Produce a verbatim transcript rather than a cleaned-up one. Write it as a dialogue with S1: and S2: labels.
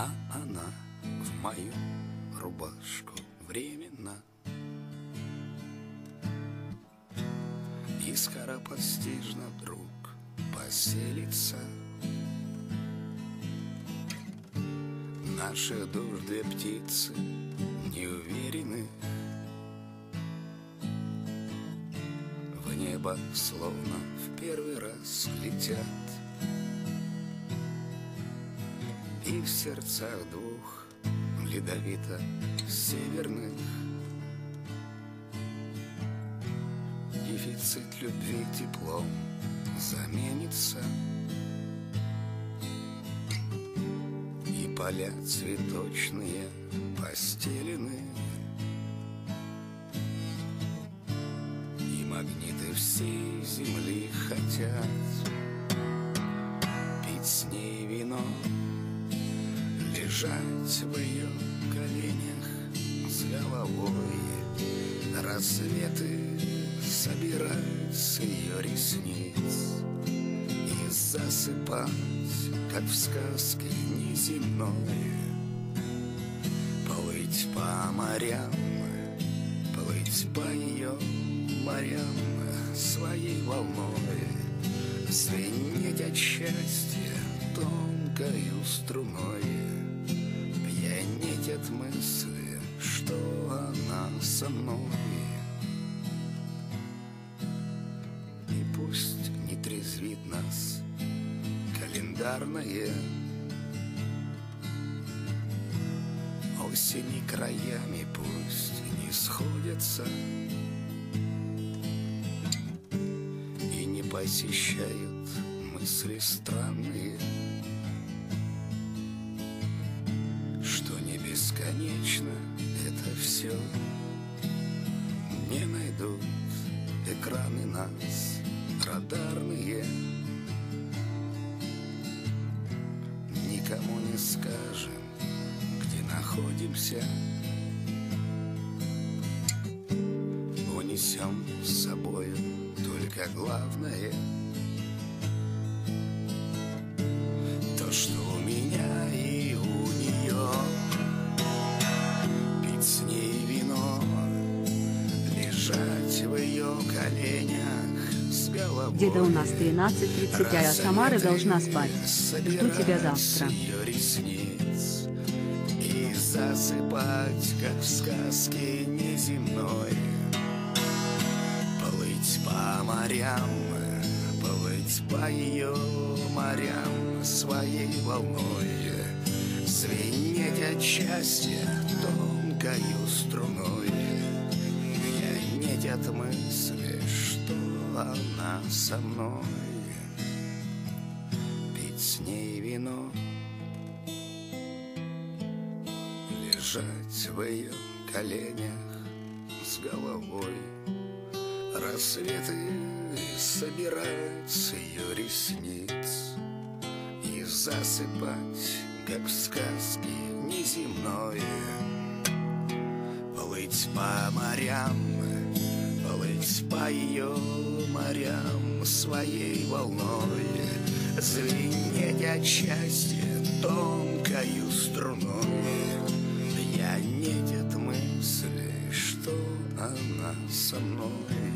S1: А она в мою рубашку временно и скоропостижно вдруг поселится. Наших душ две птицы неуверенных в небо словно в первый раз летят. И в сердцах двух ледовито-северных дефицит любви теплом заменится. И поля цветочные постелены, и магниты всей земли хотят пить с ней вино, лежать в ее коленях с головой. Рассветы собирать с ее ресниц и засыпать, как в сказке неземной. Плыть по морям, плыть по ее морям своей волной, звенеть от счастья тонкою струной, пьянеть от мысли, что она со мной. И пусть не трезвит нас календарное осени краями, пусть не сходятся и не посещают мысли странные, что не бесконечно это все. Не найдут экраны нас радарные, никому не скажем, где находимся. Унесем с собою только главное, то, что у меня и у нее. Пить с ней вино, лежать в ее коленях с головой.
S2: Где-то у нас тринадцать тридцать, а я Самара должна спать. Жду тебя завтра.
S1: И засыпать, как в сказке неземной. Плыть по морям, плыть по ее морям своей волной, звенеть от счастья тонкою струной, пьянеть от мысли, что она со мной. Пить с ней вино, лежать в ее коленях с головой. Рассветы собирать с ее ресниц и засыпать, как в сказке неземной. Плыть по морям, плыть по ее морям своей волной, звенеть от счастья тонкою струной, пьянеть от мысли, что она со мной.